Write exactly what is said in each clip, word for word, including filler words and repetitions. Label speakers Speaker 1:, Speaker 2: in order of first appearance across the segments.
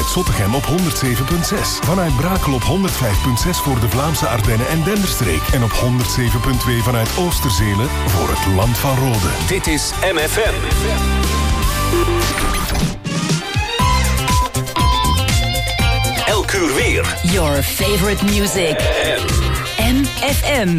Speaker 1: vanuit Zottegem op honderd zeven komma zes. Vanuit Brakel op honderd vijf komma zes voor de Vlaamse Ardennen en Denderstreek. En op honderd zeven komma twee vanuit Oosterzelen voor het Land van Rode.
Speaker 2: Dit is M F M. Elk uur weer.
Speaker 3: Your favorite music. M F M.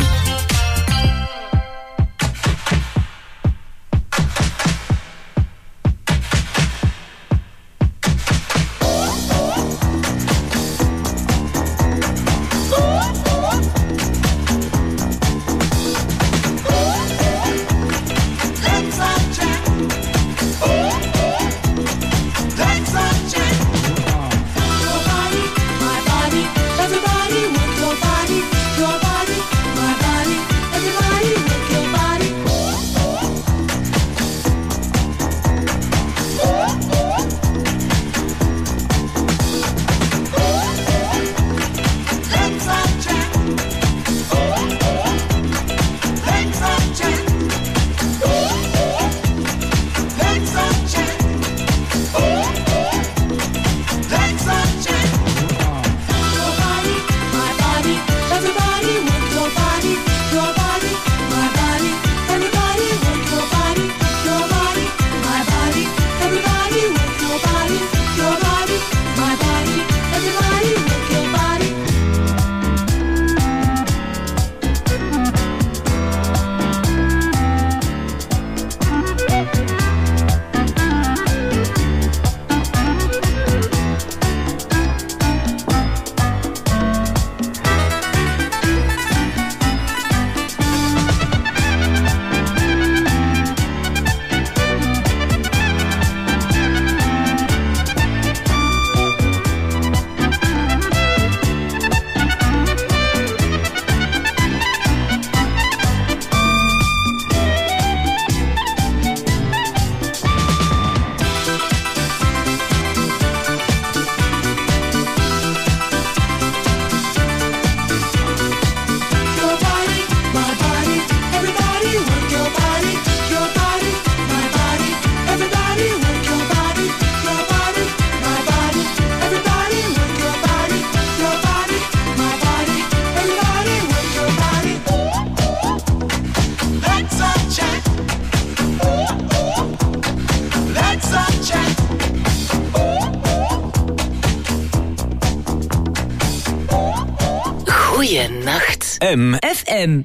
Speaker 3: Goeienacht.
Speaker 2: M
Speaker 3: F M.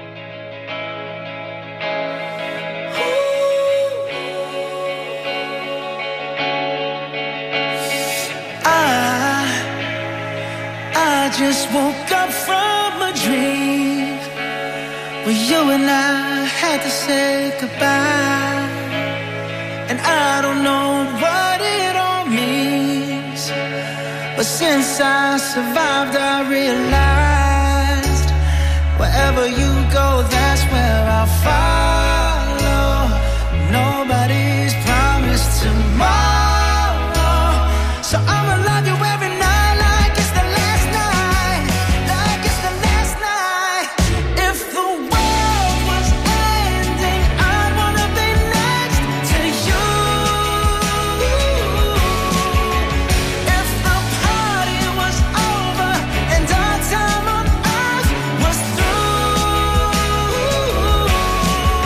Speaker 4: I just woke up from a dream where you and I had to say goodbye, and I don't know what it all means, but since I survived I realized wherever you go, that's where I'll follow. Nobody's promised tomorrow, so I'ma love you every night. Time on earth was through.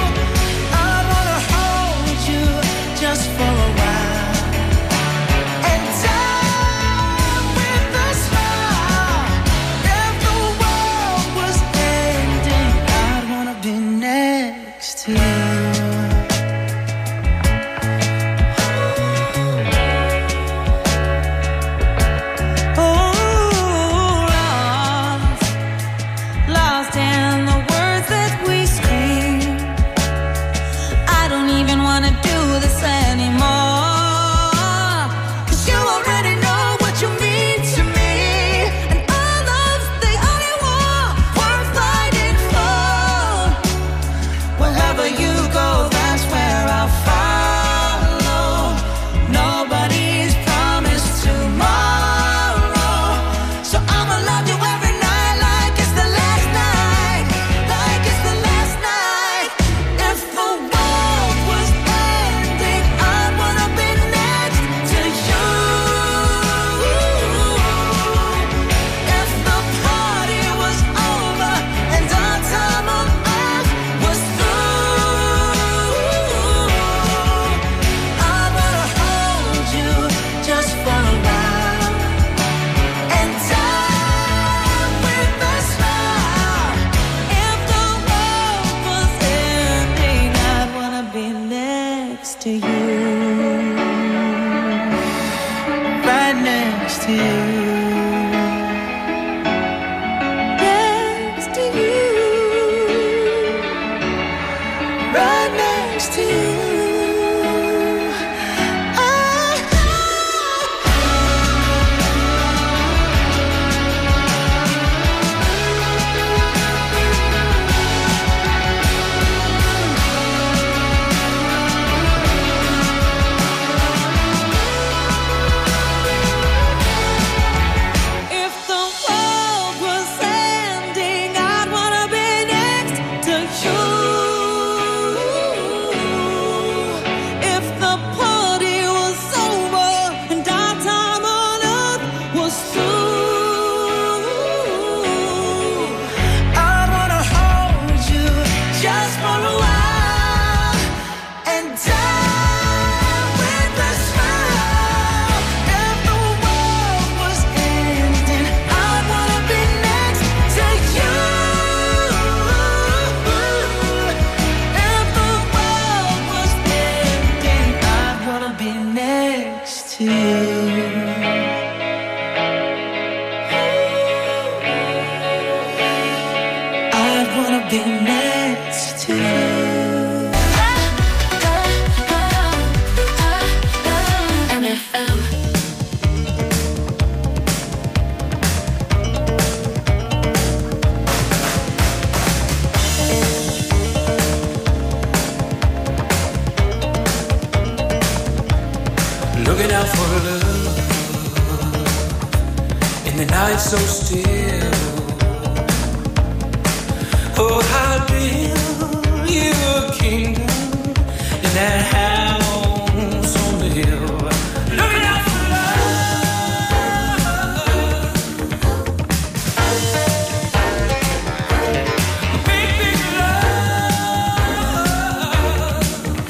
Speaker 4: next to you. Next to you. Right next to you.
Speaker 5: So still, oh, I'll build you a kingdom in that house on the hill. Looking out for love, big, big love.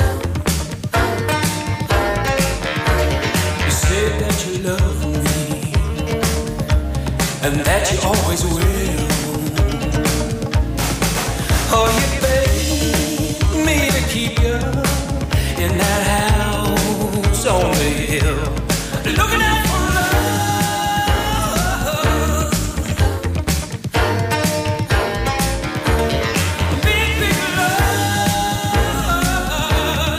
Speaker 5: You said that you love me and that you always will. Oh, you begged me to keep you in that house on the hill, looking out for love, big, big love.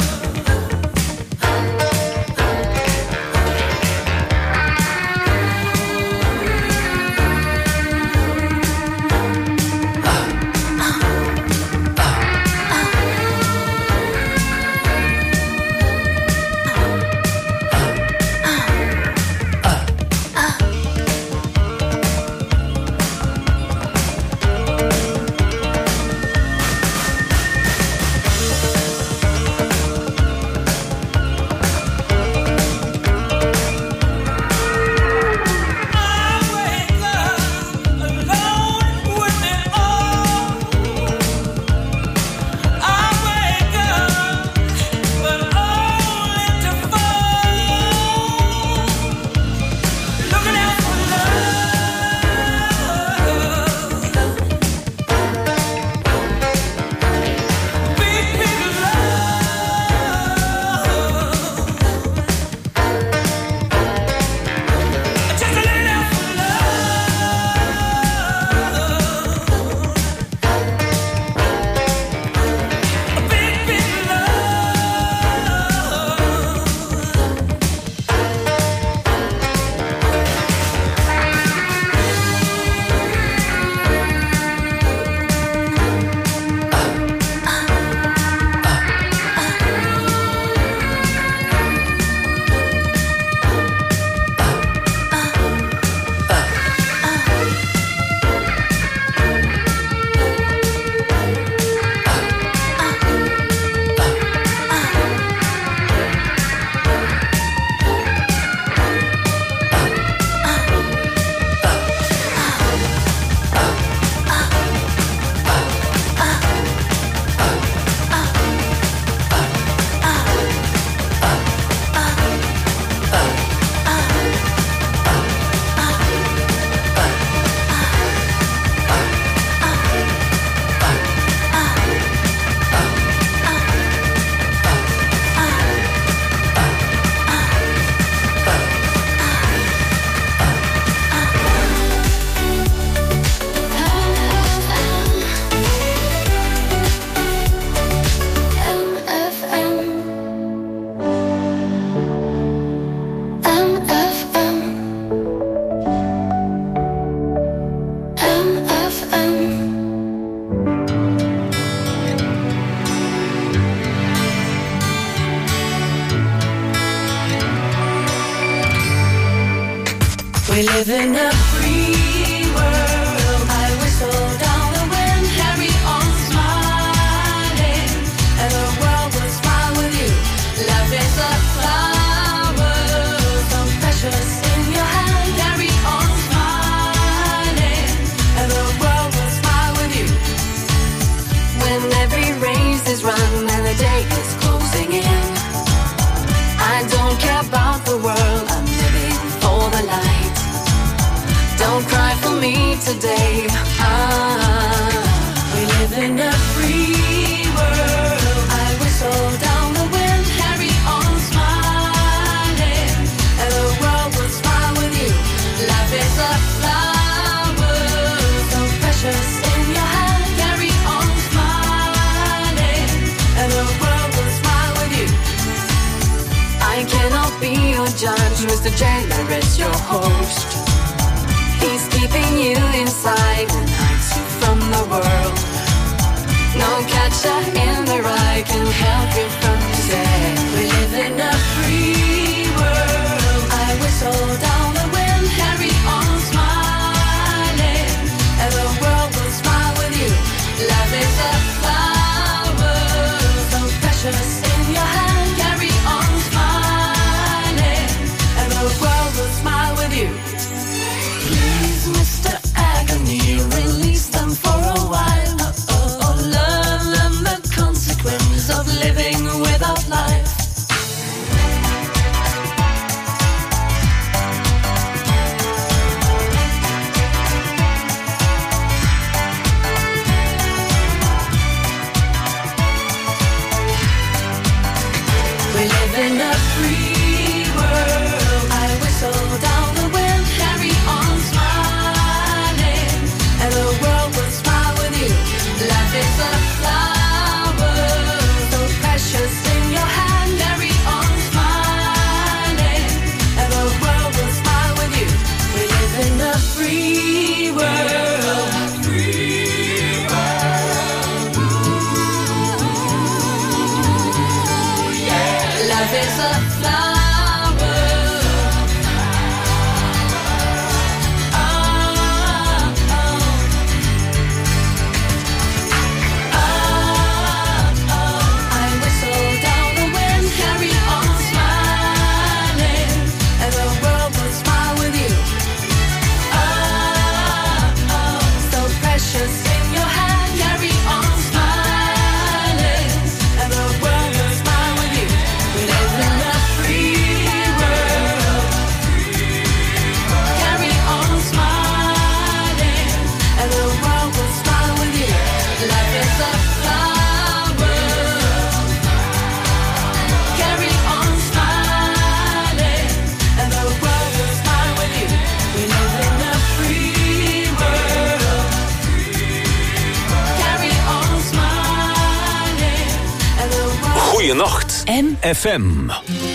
Speaker 3: We live in a free world. I whistle down the wind, carry on smiling, and the world will smile with you. Life is a flower, so precious in your hand. Carry on smiling, and the world will smile with you. When every race is run and the day is closing in, I don't care about the world, I'm living for the light. Don't cry for me today. Ah, we live in a free world. I whistle down the wind, carry on smiling, and the world will smile with you. Life is a flower, so precious in your hand. Carry on smiling, and the world will smile with you. I cannot be your judge, Mister Jailer is your host. He's keeping you inside and hides you from the world. No catcher in the rye can help you from today. We live in a free world. I whistle down the wind, carry on smiling, and the world will smile with you. Life is a flower, so precious in your hand. Carry on smiling, and the world will smile with you. Please, Mister Agony, release them for a while. Oh, oh, learn them the consequence of living without life. We live in a free world. I whistle down the wind, carry on smiling, and the world will smile with you. Life is a flower, so precious in your hand. Carry on smiling, and the world will smile with you. We live in a free world. Free world. Ooh, yeah. Life is a flower.
Speaker 2: Goeienacht.
Speaker 3: M
Speaker 2: F M.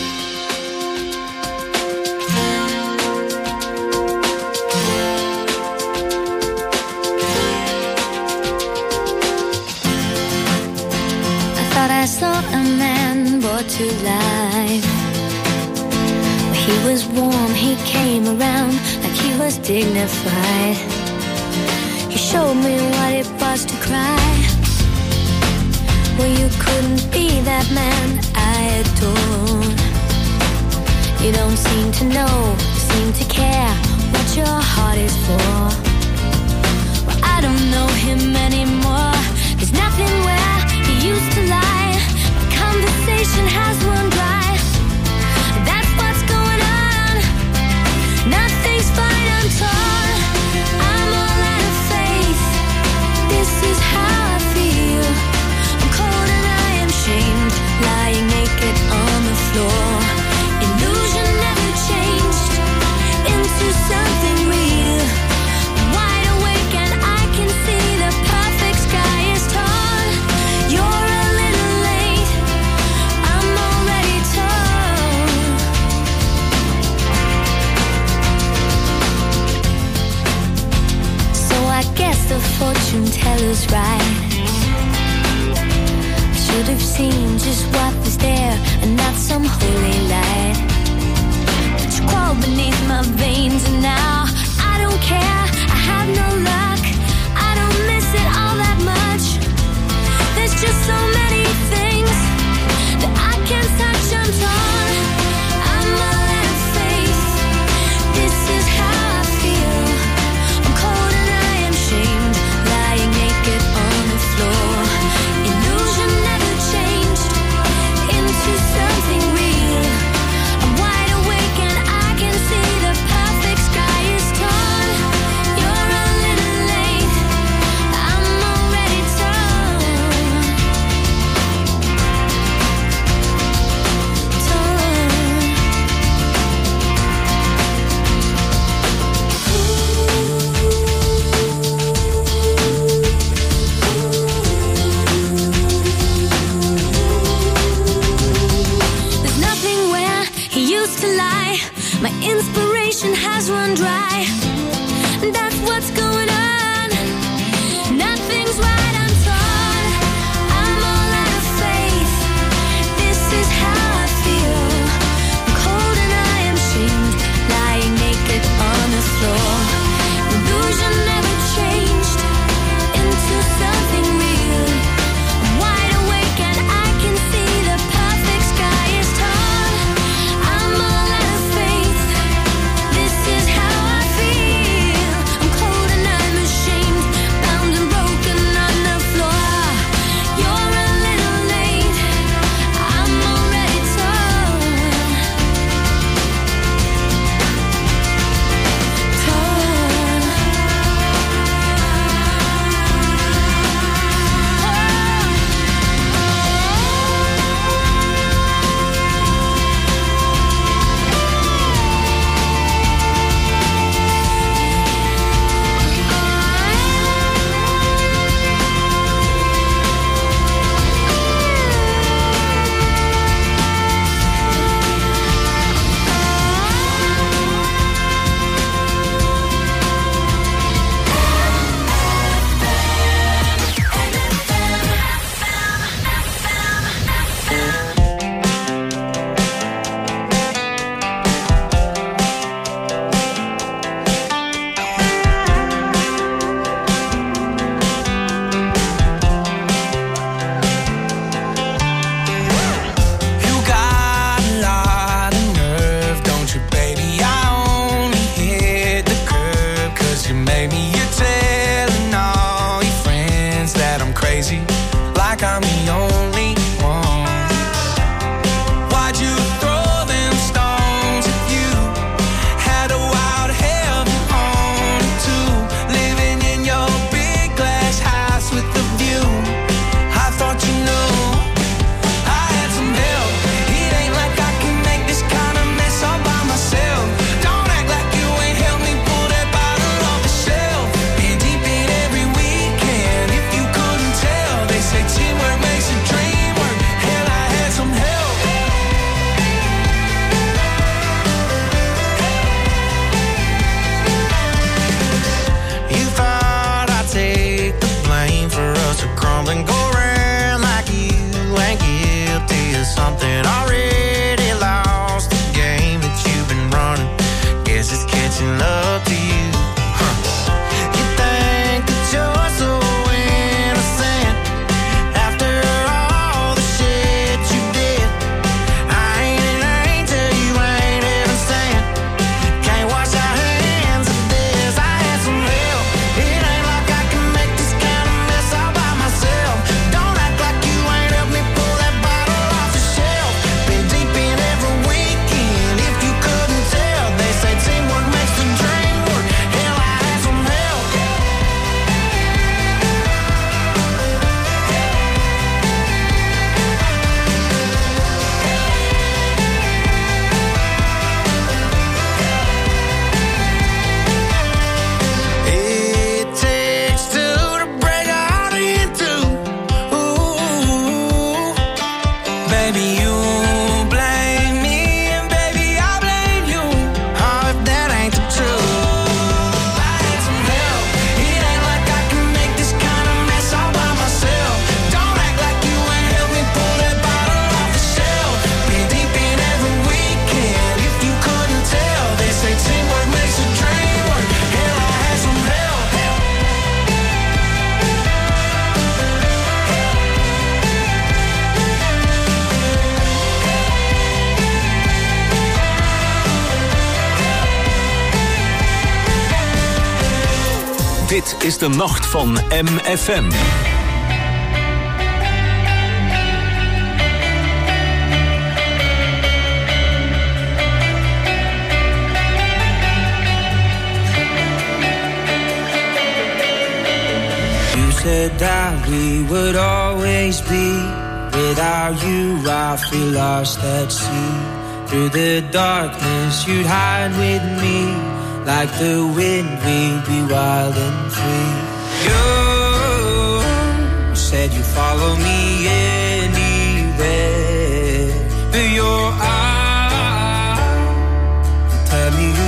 Speaker 6: I saw a man brought to life. He was warm, he came around like he was dignified. He showed me what it was to cry. Well, you couldn't be that man I adore. You don't seem to know, seem to care what your heart is for. Well, I don't know him anymore. There's nothing where he used to lie. Conversation has run dry. That's what's going on. Nothing's fine, I'm torn. I'm all out of faith. This is how I feel. I'm cold and I am shamed, lying naked on the floor. Illusion never changed into something real. I'm wide awake and I can see the perfect sky is torn. You're a little late, I'm already torn. So I guess the fortune teller's right. I should have seen just what was there and not some holy light. But you crawled beneath my veins and now inspiration has run dry. That's what's going on. Nothing's right, I'm torn. I'm all out of faith. This is how I feel. I'm cold and I am shamed, lying naked on the floor. Illusion never changed into something real. I'm wide awake and I can see the perfect sky is torn. I'm all out of faith. This is how I feel. I'm cold and I'm ashamed, bound and broken on the floor. You're a little late. I'm already torn. Torn.
Speaker 5: You got a lot of nerve, don't you, baby? I only hit the curb 'cause you made me. You're telling all your friends that I'm crazy, like I'm the only one. Why'd you throw them stones if you had a wild heaven on it too? Living in your big glass house with the view. I thought you knew I had some help. It ain't like I can make this kind of mess all by myself. Don't act like you ain't helped me pull that bottle off the shelf. Been deep in every weekend, if you couldn't tell. They say teamwork makes the dream work. Hell, I had some help. You thought I'd take the blame for us to crumble and go around like you ain't guilty of something already lost. The game that you've been running, guess it's catching up to you. Huh. You think that you're so innocent after all the shit you did. I ain't an angel, you ain't even sent. Can't wash our hands of this. I had some help. It ain't like I can make this kind of mess all by myself. Don't act like you ain't helped me pull that bottle off the shelf. Been deep in every weekend, if you couldn't tell. They say teamwork makes the dream work. Hell, I had some help. It takes two to break a heart in two. Ooh, baby, you blame me, and baby, I blame you. Oh, if that ain't the truth. I had some help. It ain't like I can make this kind of mess all by myself. Don't act like you ain't helped me pull that bottle off the shelf. Been deep in every weekend, if you couldn't tell. They say teamwork makes a dream work. Hell, I had some help.
Speaker 2: Dit is de nacht van M F M.
Speaker 5: You said that we would always be. Without you, I feel lost at sea. Through the darkness, you'd hide with me. Like the wind, we'd be wild and free. You said you'd follow me anywhere. But your eyes tell me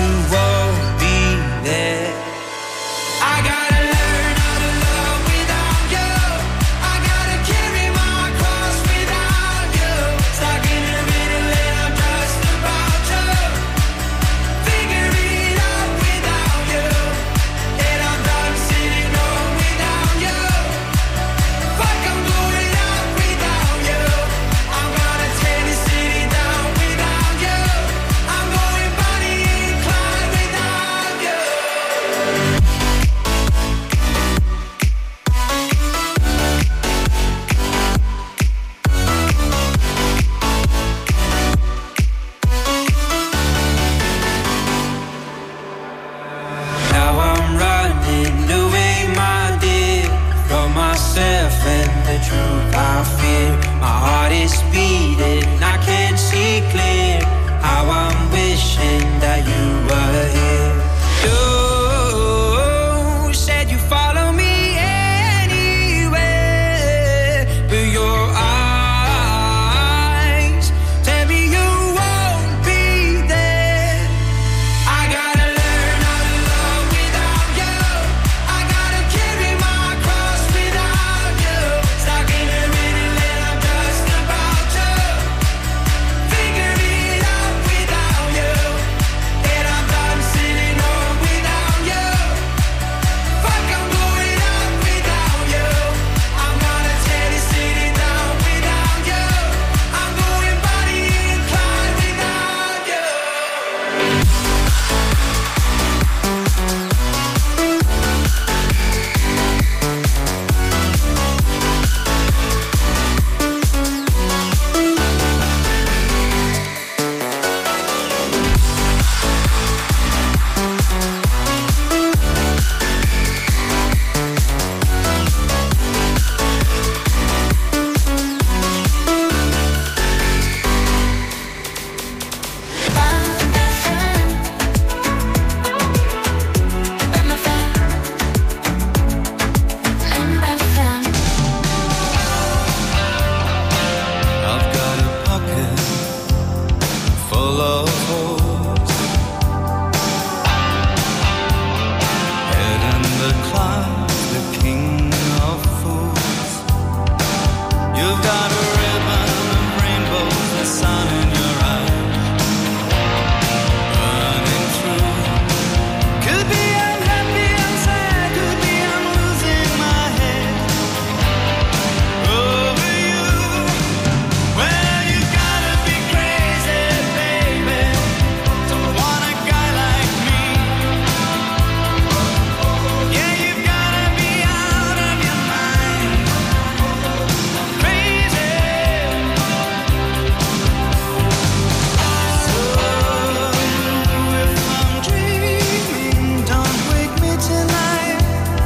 Speaker 5: fading. I can't see clear how I'm wishing that you were here. You said you follow me anywhere, but your eyes tell me you won't be there. I gotta learn how to love without you. I gotta carry my cross without you. Stuck in a minute and I'm just about to figure it out without you. And I'm done sitting home without you. Fuck, I'm going out without you. I'm gonna tell you sitting down without you. I'm going body inclined without you.
Speaker 7: I've got a pocket full of holes, head in the clouds, the king of fools. You've got a ribbon of rainbows, the sun in your eyes, burning through. Could be I'm happy, I'm sad, could be I'm losing my head over you. Well, you gotta be crazy, baby, to want a guy like me. Yeah, you've gotta be out of your mind, crazy. So if I'm dreaming, don't wake me tonight.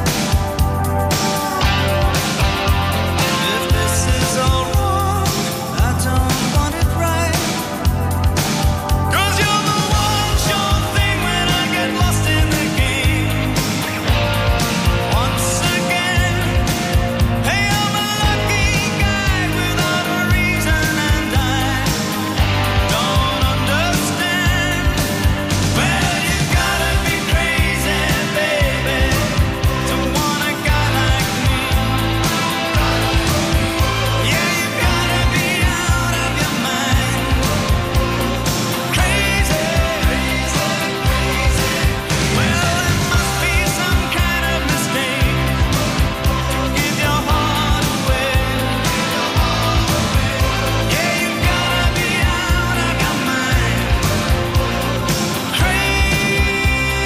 Speaker 7: If this is all wrong, I don't want it right. 'Cause you're the one sure thing when I get lost in the game. Once again, hey, I'm a lucky guy without a reason, and I don't understand. Well, you gotta be crazy, baby, to want a guy like me. Yeah, you gotta be out of your mind, crazy, crazy, crazy. Well, it must be some kind of mistake to give your heart away. Yeah, you gotta be out of your mind, crazy.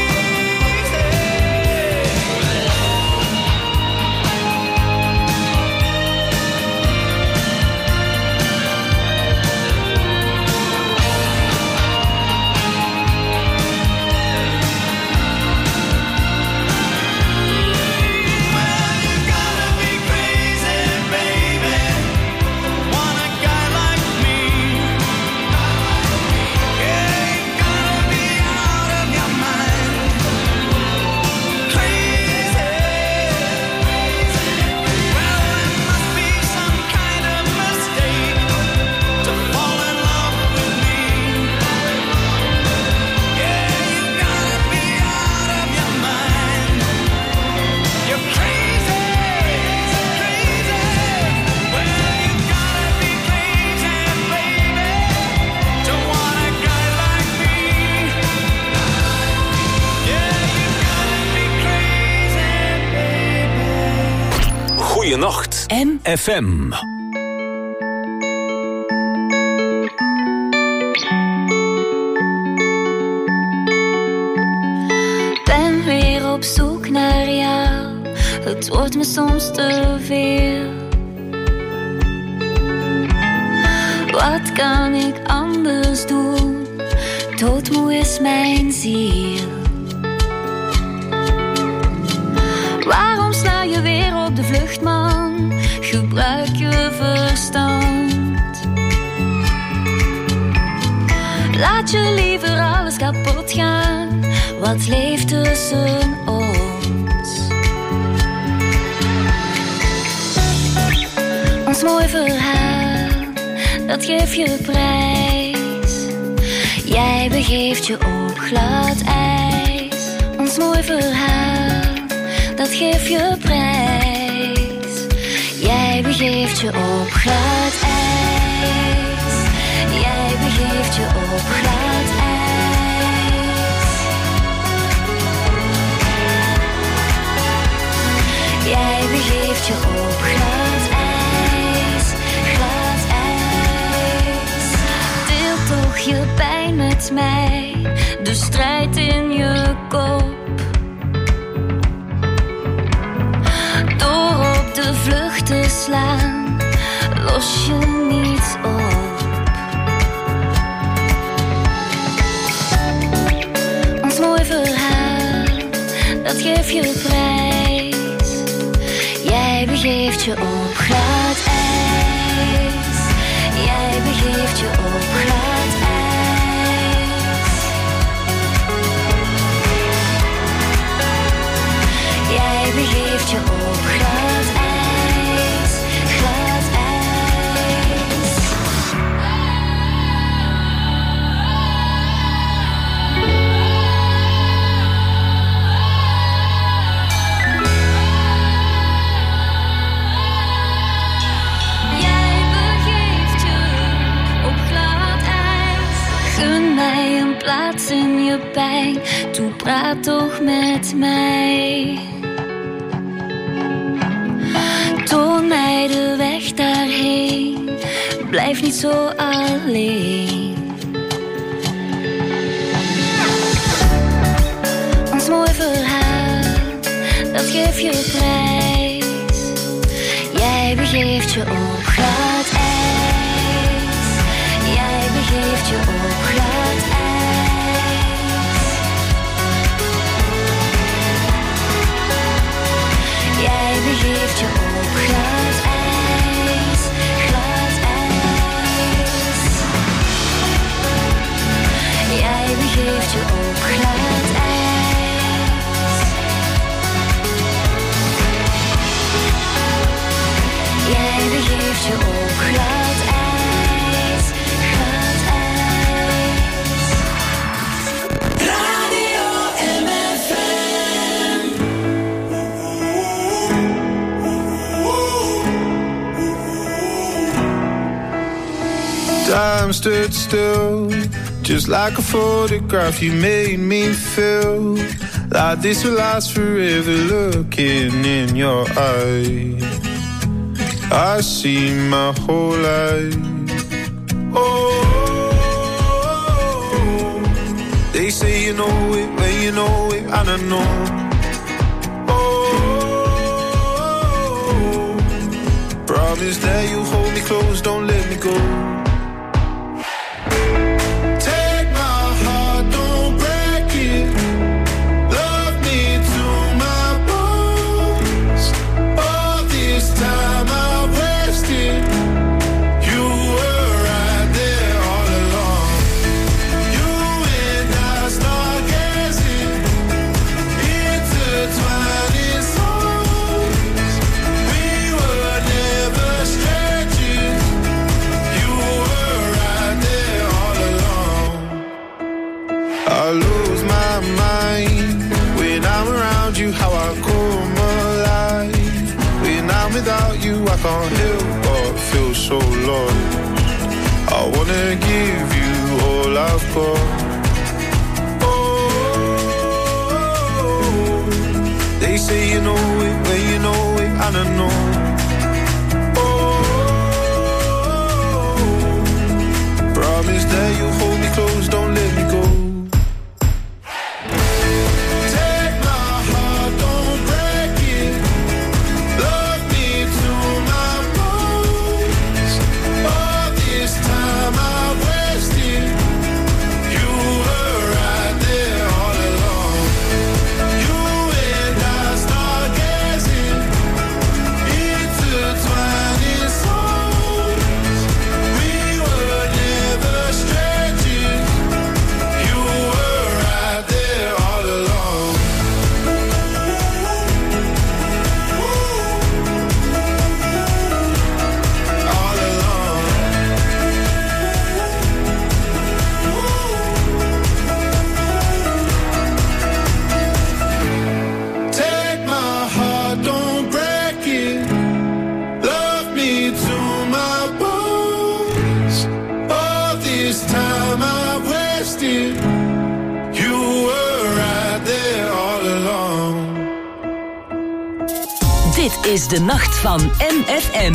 Speaker 7: Well, you gotta be crazy, baby, want a guy like me. Yeah, you gotta be out of your mind, crazy. Well, it must be some kind of mistake to fall in love with me. Yeah, you gotta be out of your mind. You're crazy, crazy. Well, you gotta be crazy, baby, to want a guy like me. Yeah, you gotta be crazy, baby.
Speaker 2: Goeienacht.
Speaker 8: M.
Speaker 2: F M.
Speaker 6: Ben weer op zoek naar jou. Het wordt me soms te veel. Wat kan ik anders doen? Doodmoe is mijn ziel. Waarom sla je weer op de vlucht, man? Gebruik je verstand. laat je liever alles kapot gaan. Wat leeft tussen ons? Ons mooi verhaal, dat geef je prijs. Jij begeeft je op glad ijs. Ons mooi verhaal, dat geef je prijs. Jij begeeft je op glad ijs. Jij begeeft je op glad ijs. Jij begeeft je op glad ijs. Glad ijs. Deel toch je pijn met mij. De strijd in je kop. Door op de vlucht te slaan, los je niets op. Ons mooi verhaal, dat geef je prijs. Jij begeeft je op glad ijs. Jij begeeft je op glad ijs. Jij begeeft je op glad ijs, glad ijs. Jij begeeft je op glad ijs. Gun mij een plaats in je pijn. Toe, praat toch met mij. Toon mij de weg daarheen. Blijf niet zo alleen. Ons mooi verhaal, dat geef je prijs. Jij begeeft je op glad ijs. Jij begeeft je op glad ijs. Jij begeeft je op glad ijs, glad ijs. Jij begeeft je op glad ijs. Jij begeeft je op glad ijs, glad ijs.
Speaker 3: Radio M F M.
Speaker 8: Time stood still, just like a photograph. You made me feel like this will last forever. Looking in your eyes, I see my whole life. Oh, they say you know it when you know it, and I know. Oh, promise that you hold me close, don't let me go. Without you, I can't help but feel so lost. I wanna give you all I've got. Oh, they say you know it when you know it, and I know. Oh, promise that you hold me close, don't let me go.
Speaker 9: Dit is de nacht van M F M.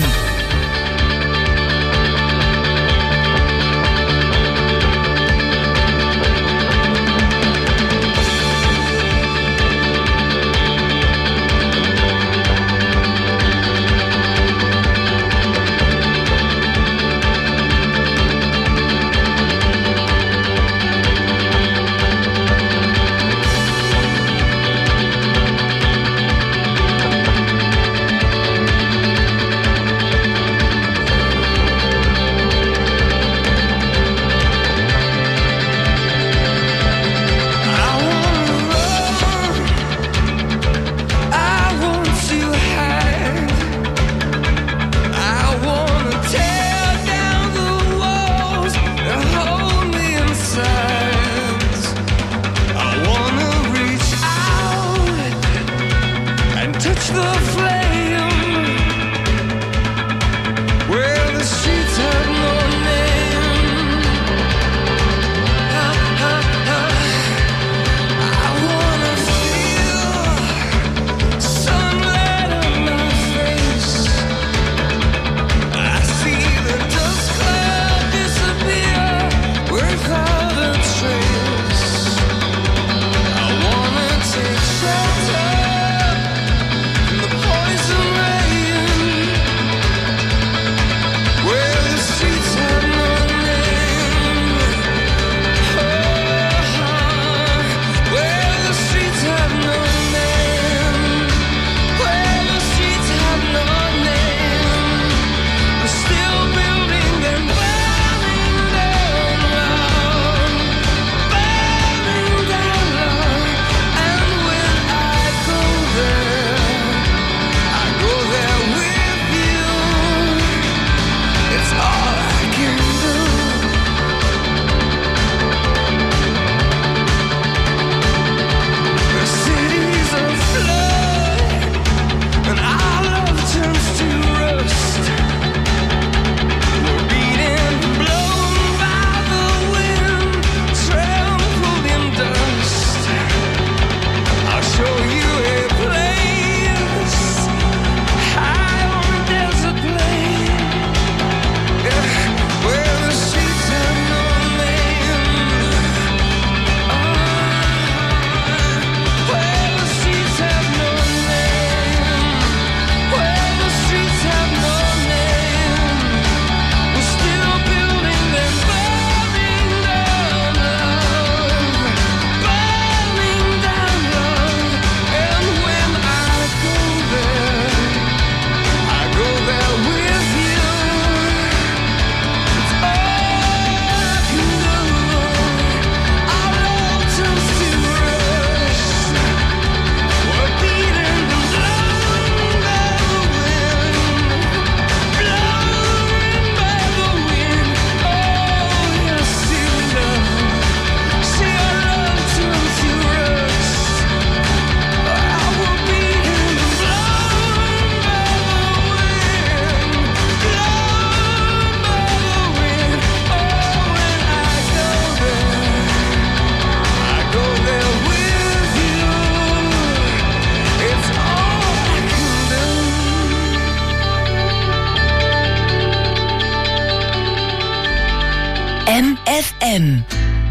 Speaker 9: M F M.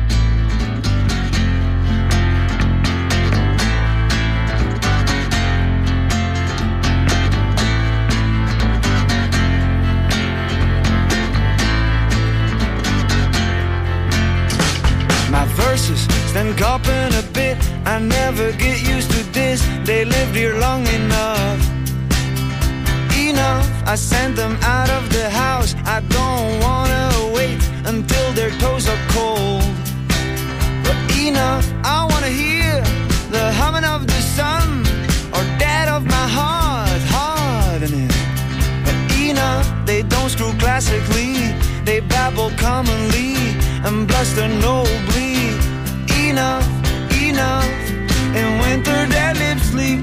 Speaker 10: My verses stand copping a bit. I never get used to this. They lived here long enough. Enough, I sent them out of the house. I don't wanna wait until their toes are cold. But enough, I wanna hear the humming of the sun, or that of my heart, hardening. But enough, they don't screw classically. They babble commonly and bluster nobly. Enough, enough. In winter their lips sleep.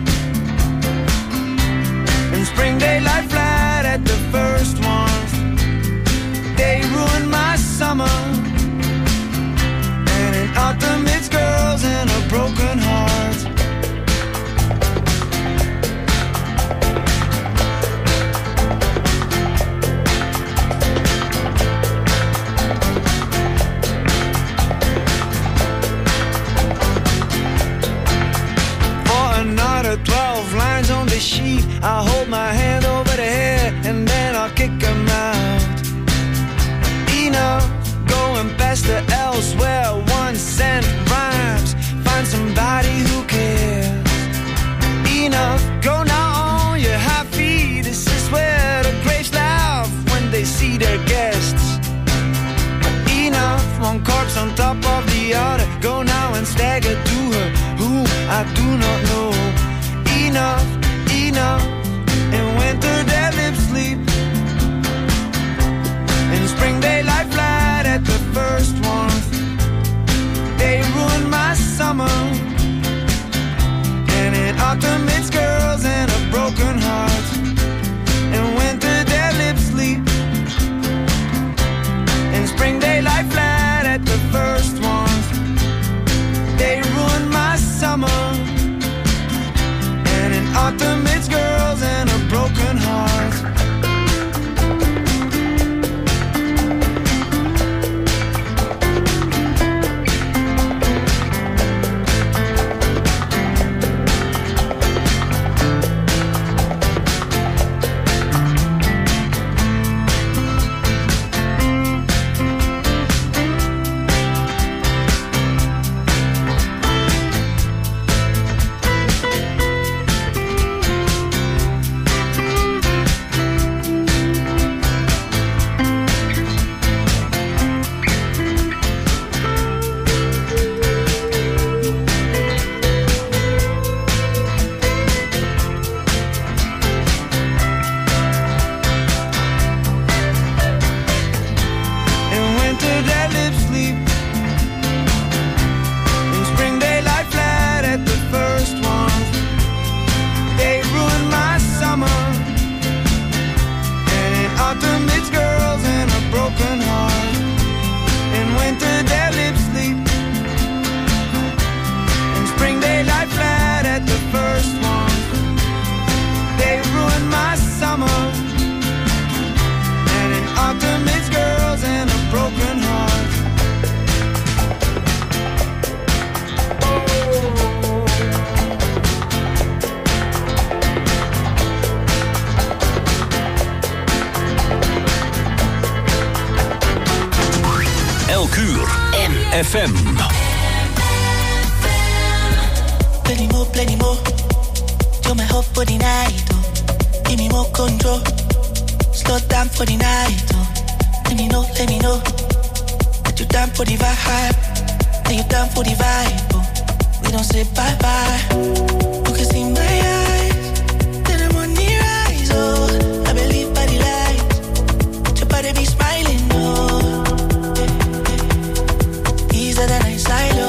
Speaker 10: In spring they lie flat at the first warmth. They ruin my summer. And in autumn it's girls and a broken heart. sheet. I'll hold my hand over the head and then I'll kick him out. Enough, going past the elsewhere. One cent rhymes, find somebody who cares. Enough, go now on your high feet. This is where the graves laugh when they see their guests. Enough, one corpse on top of the other. Go now and stagger to her whom I do not know. Enough, enough. In winter their lips sleep. In spring they lie flat at the first warmth. They ruin my summer. And in autumn it's girls and a broken heart. In winter their lips sleep. In spring they lie flat at the first warmth. They ruin my summer. And in autumn it's girls and a broken heart.
Speaker 2: F M.
Speaker 11: Plenty more, plenty more. You're my hope for the night, oh. Give me more control. Slow down for the night, oh. Let me know, let me know that you're down for the vibe. That you're down for the vibe, oh. We don't say bye-bye. You can see my eyes, then I'm on the rise, oh. I believe by the light, your body be smiling, oh. Easier than I silo.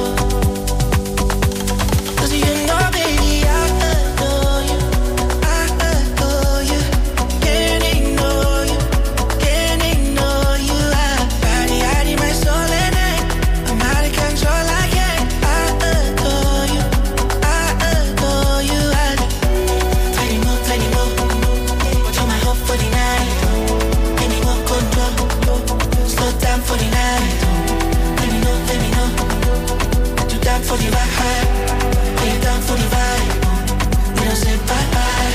Speaker 11: Cause you know, baby, I adore you. I adore you. Can't ignore you. Can't ignore you. I body, I need my soul and I, I'm out of control, I can't. I adore you. I adore you. I plenty more, plenty more. You're my hope for the night. Any more control. Slow down for the night. Let me know, that you down for the vibe, that you down for the vibe. We don't say bye bye.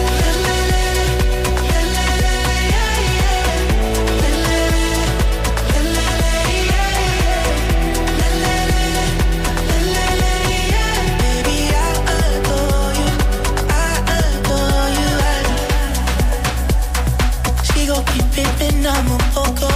Speaker 11: Baby, I adore you, I adore you. She gon' keep pimpin' on my poco.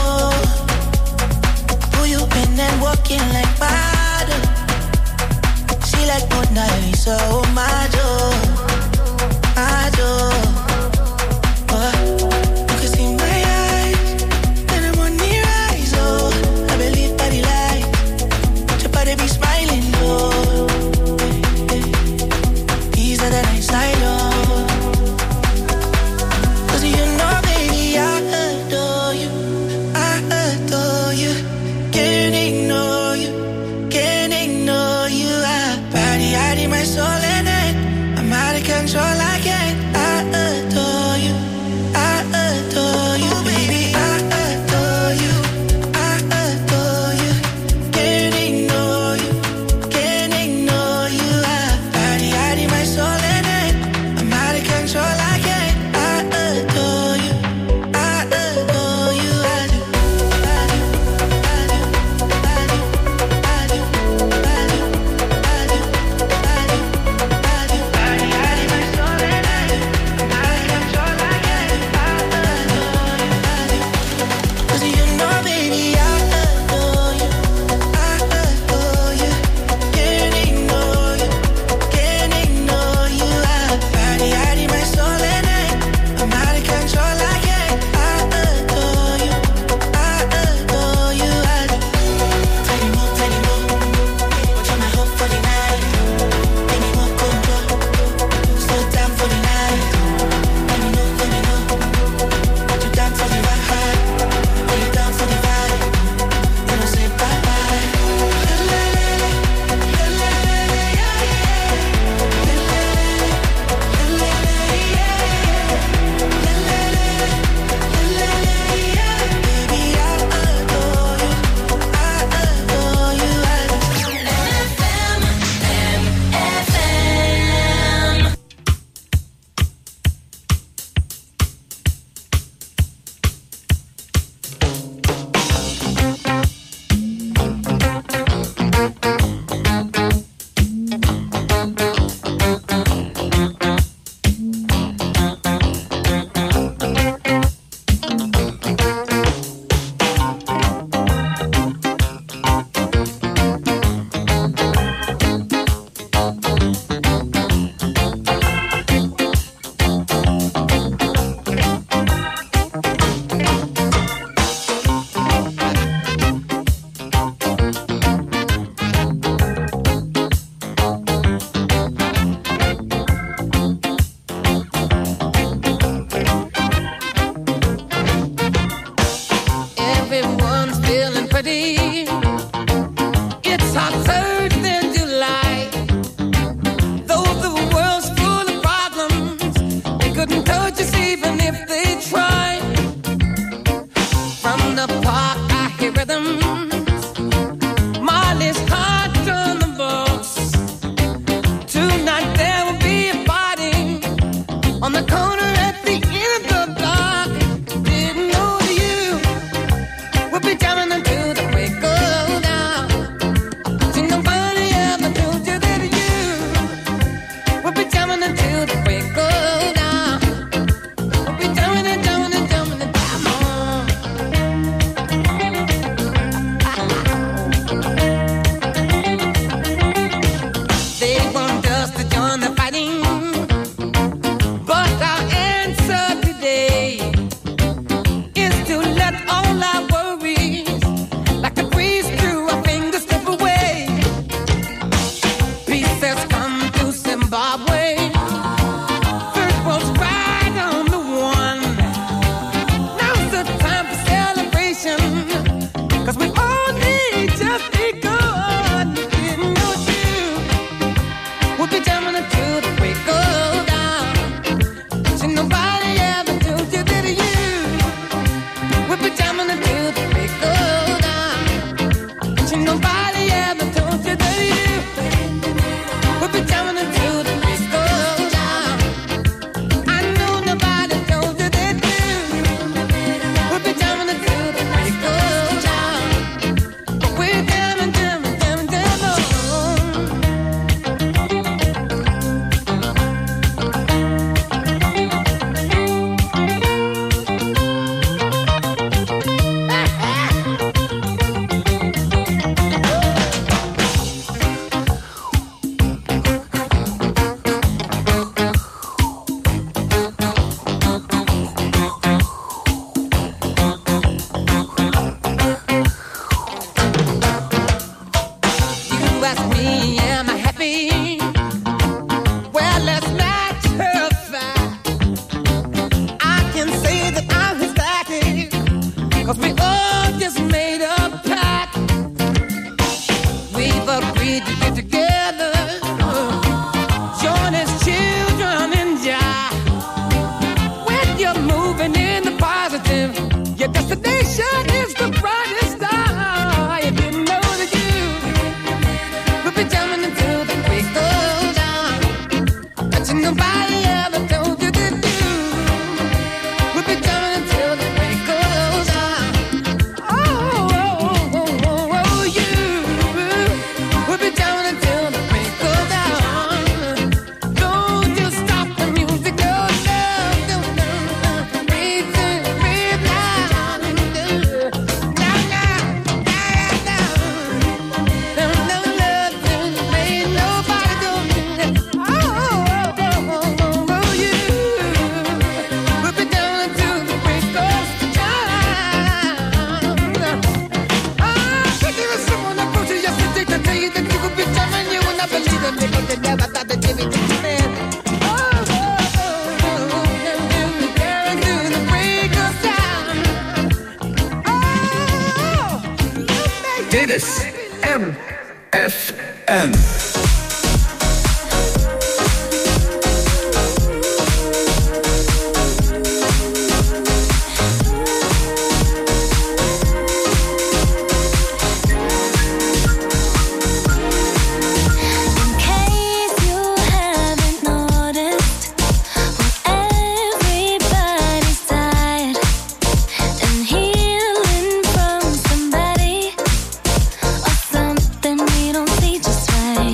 Speaker 11: You been and walking like water. She like Mona Lisa, oh my joy, my joy. Oh, you can see my eyes, then I'm on the rise, oh. I believe by the light, your body be smiling, oh. Easier than I silo. Cause you know, baby, I adore you, I adore you. Can't ignore you, can't ignore you. I body, I need my soul and I, I'm out of control, I can't. I adore you, I adore you, baby. I adore you, I adore you. Can't ignore you, can't ignore you. I body, I need my soul and I, I'm out of
Speaker 12: They want us to join the fighting, but our answer today is to let all our worries, like a breeze through our fingers, slip away. Peace has come to Zimbabwe. First world's right on the one. Now's the time for celebration, 'cause we all need just be good. Didn't know you would be jamming until the break of dawn. See, nobody ever told you that you would be jamming until the break of dawn. See, nobody ever told you that you would be jamming until the break of dawn. I know nobody told you that you would be jamming until the break of dawn. But we're jamming, jamming, jamming, jamming on. You ask me, am I happy? Well, let's not terrify. I can say that I'm ecstatic, 'cause we all just made a pact. We've agreed to get together, join as children in Jah. When you're moving in the positive, your destination is the brightest star. You didn't know that you would be jamming until the break of dawn. But you nobody ever told you that you would be jamming until the break of dawn. Oh, oh, oh, oh, oh, oh, you would be jamming until the break of dawn. Don't you stop the music, oh, no, no, no, no. Breathe in, breathe now. Now, now, now, now. No, no, love, ain't nobody doing it. Oh, oh, oh, oh, oh, oh, you would be down until the break of dawn. Ah, but there was someone approached you yesterday to tell you that you would be jamming. You would not believe them because they never thought that you would be jamming. Oh, oh, oh, oh, oh, down to the break of dawn. Oh, you make
Speaker 2: Dit is M F M.
Speaker 6: In case you haven't noticed, when everybody's tired and healing from somebody or something we don't see just right.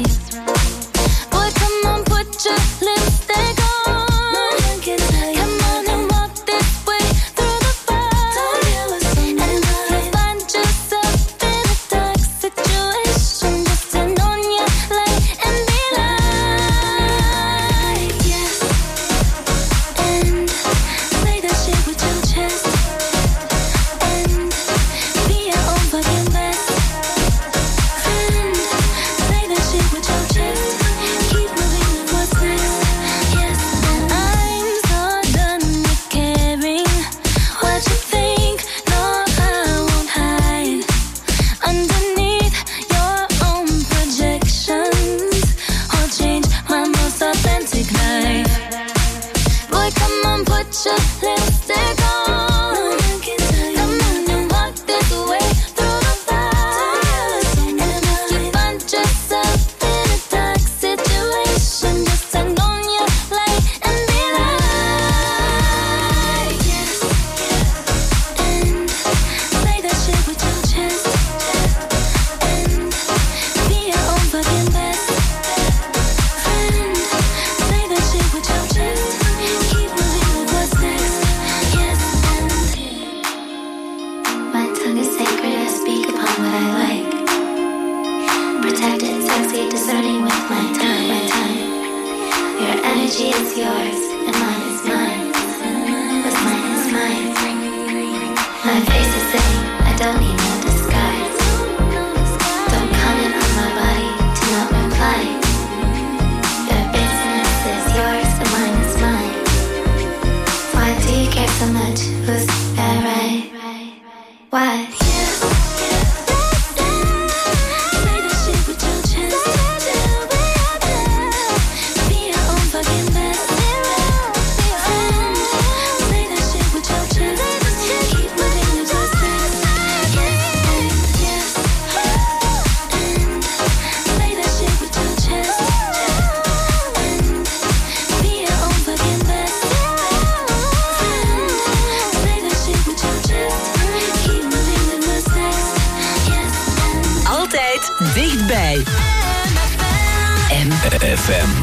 Speaker 6: She is yours, and mine is mine. What's mine is mine. My face is saying I don't need no disguise. Don't comment on my body, do not reply. Your business is yours, and mine is mine. Why do you care so much? Who's that right? Why?
Speaker 9: Dichtbij. M F M.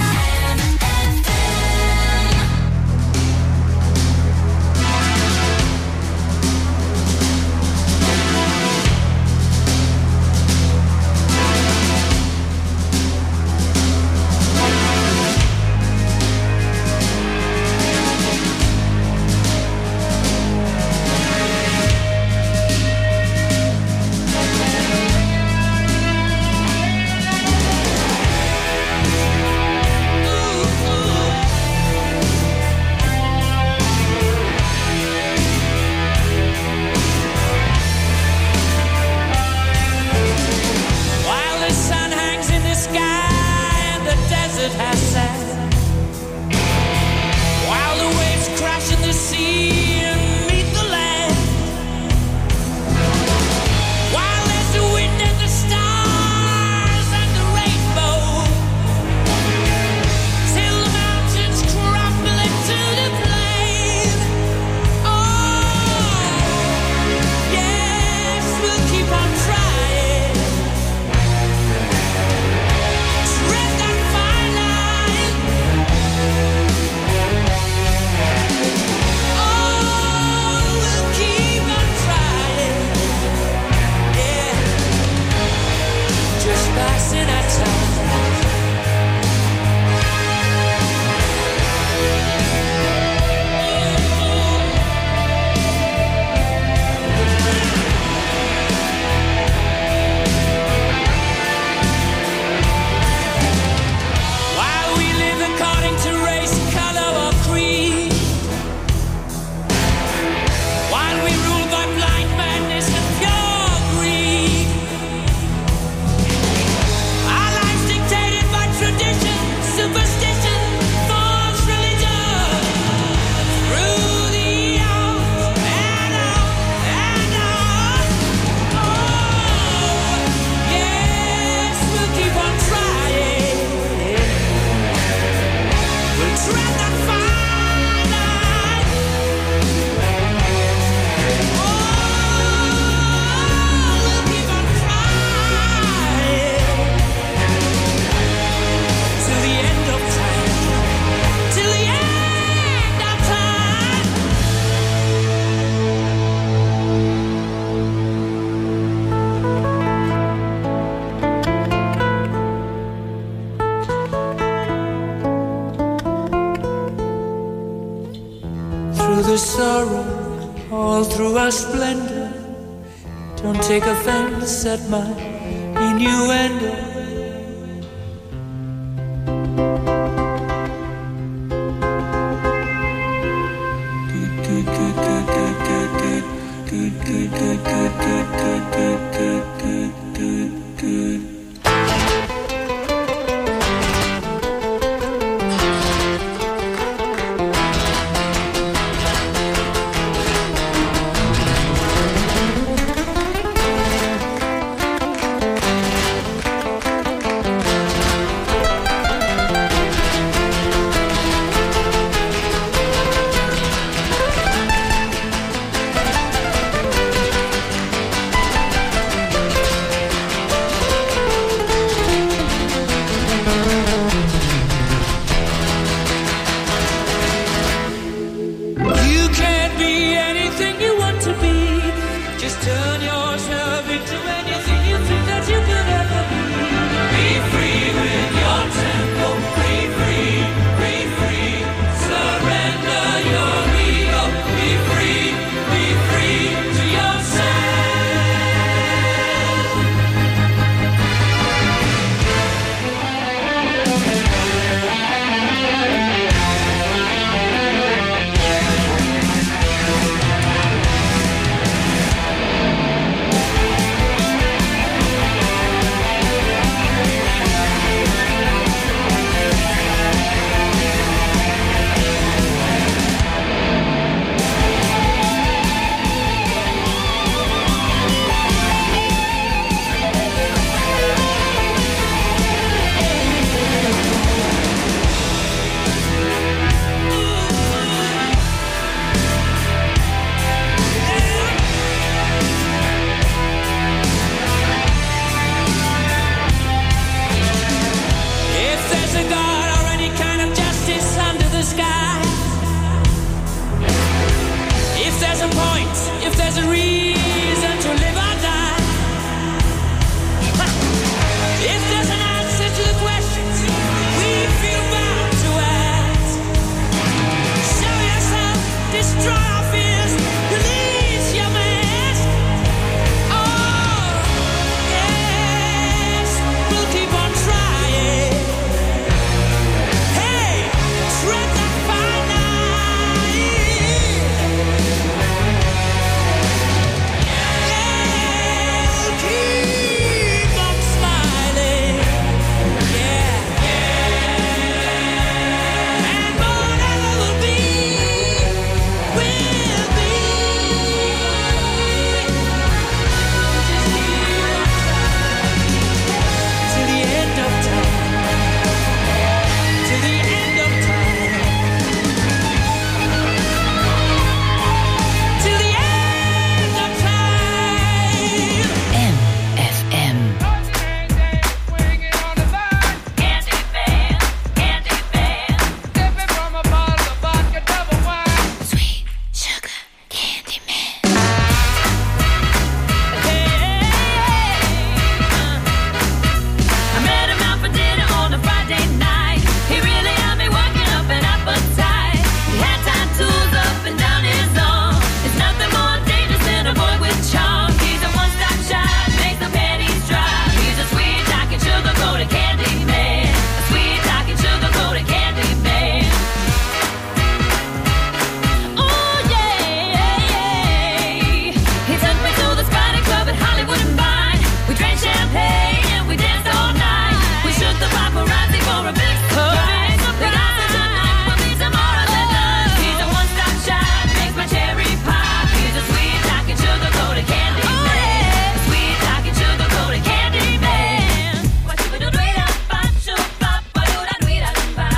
Speaker 13: Sorrow all through our splendor. Don't take offense at my innuendo.